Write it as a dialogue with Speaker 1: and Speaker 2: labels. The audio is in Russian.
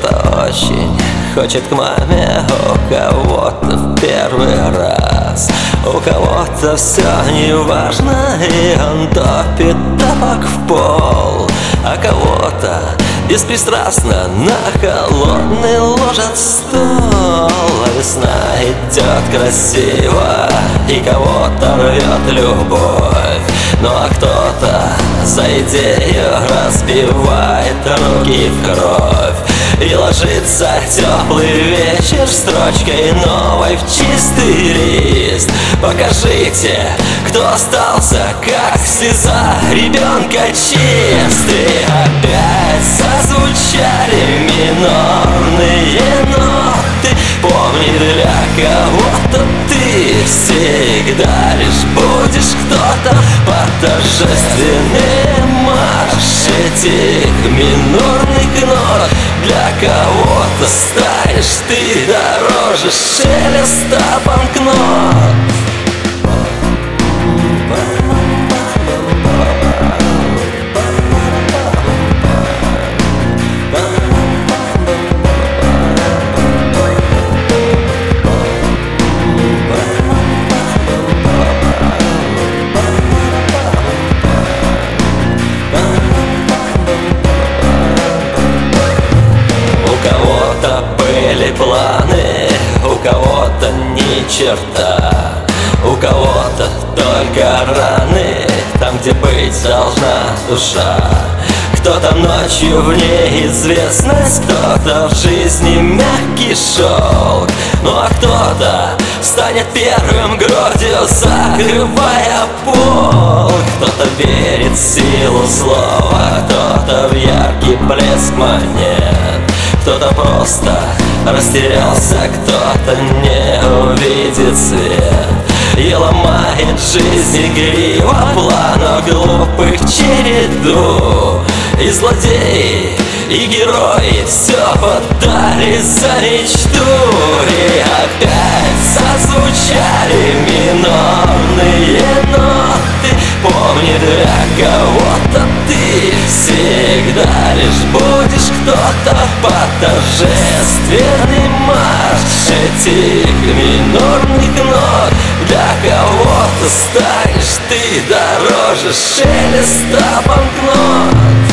Speaker 1: Кто-то очень хочет к маме, у кого-то в первый раз, у кого-то все неважно, и он топит тапок в пол, а кого-то беспристрастно на холодный ложат стол. А весна идет красиво, и кого-то рвет любовь, ну а кто-то за идею разбивает руки в кровь. И ложится теплый вечер строчкой новой в чистый лист. Покажите, кто остался, как слеза ребенка чистый. Опять зазвучали минорные ноты. Помни, для кого-то ты всегда лишь будешь кто-то. Под торжественный марш этих минорных нот для кого-то станешь ты дороже шелеста банкнот. Были планы, у кого-то ни черта, у кого-то только раны, там, где быть должна душа. Кто-то ночью в неизвестность, кто-то в жизни мягкий шелк, ну а кто-то станет первым грудью, закрывая пол. Кто-то верит в силу слова, кто-то в яркий блеск монет, кто-то просто растерялся, кто-то не увидит свет и ломает жизнь игриво планов глупых череду. И злодеи, и герои все поддались за мечту. И опять зазвучали минорные ноты. Помни, для кого-то ты всегда лишь будешь кто-то. Под торжественный марш этих минорных нот для кого-то станешь ты дороже шелеста банкнот.